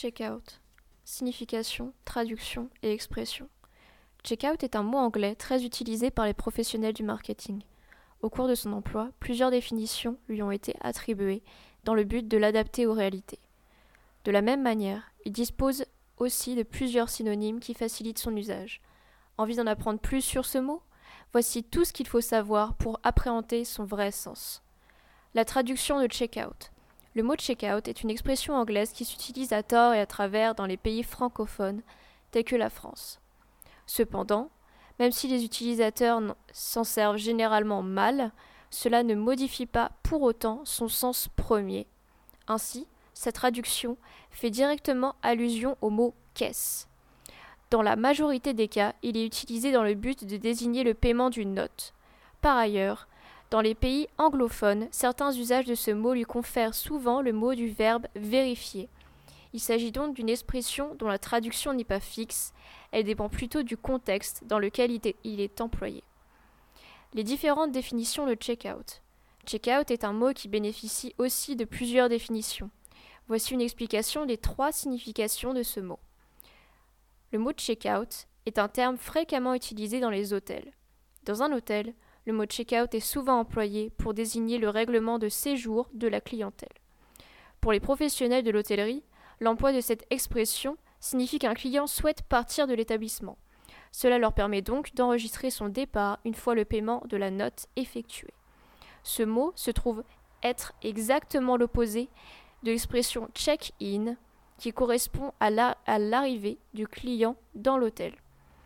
Checkout. Signification, traduction et expression. Checkout est un mot anglais très utilisé par les professionnels du marketing. Au cours de son emploi, plusieurs définitions lui ont été attribuées dans le but de l'adapter aux réalités. De la même manière, il dispose aussi de plusieurs synonymes qui facilitent son usage. Envie d'en apprendre plus sur ce mot ? Voici tout ce qu'il faut savoir pour appréhender son vrai sens. La traduction de checkout. Le mot checkout est une expression anglaise qui s'utilise à tort et à travers dans les pays francophones, tels que la France. Cependant, même si les utilisateurs s'en servent généralement mal, cela ne modifie pas pour autant son sens premier. Ainsi, sa traduction fait directement allusion au mot « caisse ». Dans la majorité des cas, il est utilisé dans le but de désigner le paiement d'une note. Par ailleurs, dans les pays anglophones, certains usages de ce mot lui confèrent souvent le mot du verbe « vérifier ». Il s'agit donc d'une expression dont la traduction n'est pas fixe, elle dépend plutôt du contexte dans lequel il est employé. Les différentes définitions de checkout. Checkout est un mot qui bénéficie aussi de plusieurs définitions. Voici une explication des 3 significations de ce mot. Le mot checkout est un terme fréquemment utilisé dans les hôtels. Dans un hôtel, le mot checkout est souvent employé pour désigner le règlement de séjour de la clientèle. Pour les professionnels de l'hôtellerie, l'emploi de cette expression signifie qu'un client souhaite partir de l'établissement. Cela leur permet donc d'enregistrer son départ une fois le paiement de la note effectué. Ce mot se trouve être exactement l'opposé de l'expression check-in qui correspond à l'arrivée du client dans l'hôtel.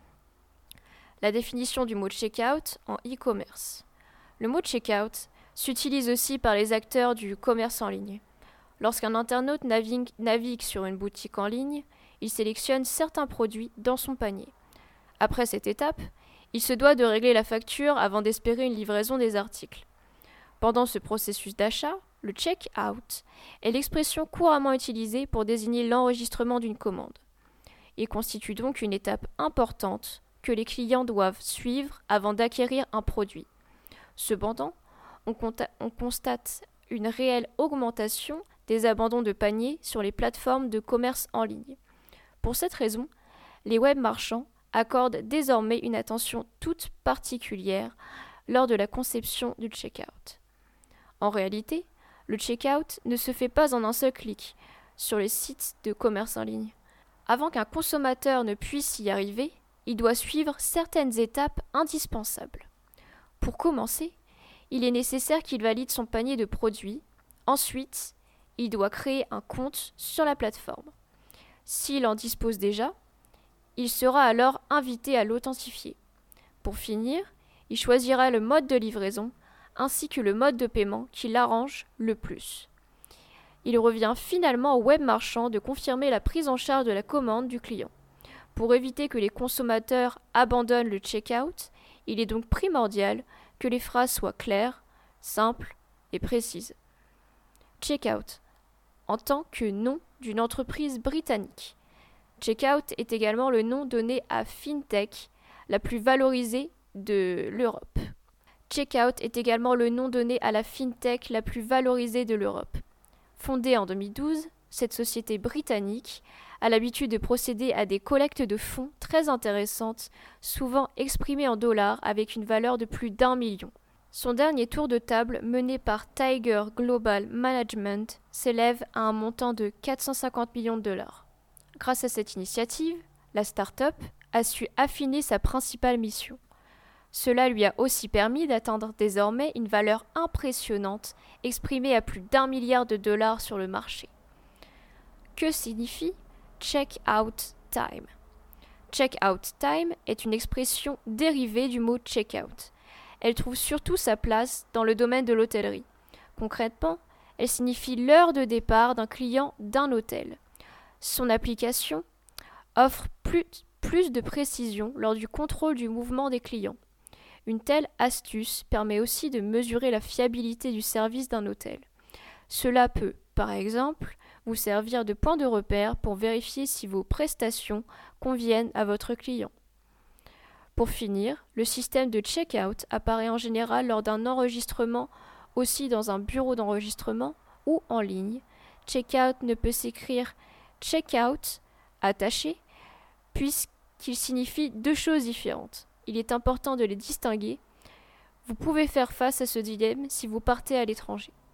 La définition du mot checkout en e-commerce. Le mot checkout s'utilise aussi par les acteurs du commerce en ligne. Lorsqu'un internaute navigue sur une boutique en ligne, il sélectionne certains produits dans son panier. Après cette étape, il se doit de régler la facture avant d'espérer une livraison des articles. Pendant ce processus d'achat, le check-out est l'expression couramment utilisée pour désigner l'enregistrement d'une commande. Il constitue donc une étape importante que les clients doivent suivre avant d'acquérir un produit. Cependant, on constate une réelle augmentation des abandons de paniers sur les plateformes de commerce en ligne. Pour cette raison, les web marchands accordent désormais une attention toute particulière lors de la conception du checkout. En réalité, le checkout ne se fait pas en un seul clic sur les sites de commerce en ligne. Avant qu'un consommateur ne puisse y arriver, il doit suivre certaines étapes indispensables. Pour commencer, il est nécessaire qu'il valide son panier de produits. Ensuite, il doit créer un compte sur la plateforme. S'il en dispose déjà, il sera alors invité à l'authentifier. Pour finir, il choisira le mode de livraison ainsi que le mode de paiement qui l'arrange le plus. Il revient finalement au web marchand de confirmer la prise en charge de la commande du client. Pour éviter que les consommateurs abandonnent le checkout, il est donc primordial que les phrases soient claires, simples et précises. Checkout en tant que nom d'une entreprise britannique. Checkout est également le nom donné à FinTech, la plus valorisée de l'Europe. Checkout est également le nom donné à la FinTech la plus valorisée de l'Europe. Fondée en 2012, cette société britannique a l'habitude de procéder à des collectes de fonds très intéressantes, souvent exprimées en dollars avec une valeur de plus d'1 million. Son dernier tour de table, mené par Tiger Global Management, s'élève à un montant de 450 millions de dollars. Grâce à cette initiative, la start-up a su affiner sa principale mission. Cela lui a aussi permis d'atteindre désormais une valeur impressionnante, exprimée à plus d'1 milliard de dollars sur le marché. Que signifie check-out time ? Check-out time est une expression dérivée du mot check-out. Elle trouve surtout sa place dans le domaine de l'hôtellerie. Concrètement, elle signifie l'heure de départ d'un client d'un hôtel. Son application offre plus de précision lors du contrôle du mouvement des clients. Une telle astuce permet aussi de mesurer la fiabilité du service d'un hôtel. Cela peut, par exemple, vous servir de point de repère pour vérifier si vos prestations conviennent à votre client. Pour finir, le système de check-out apparaît en général lors d'un enregistrement, aussi dans un bureau d'enregistrement ou en ligne. Check-out ne peut s'écrire check-out, attaché, puisqu'il signifie deux choses différentes. Il est important de les distinguer. Vous pouvez faire face à ce dilemme si vous partez à l'étranger.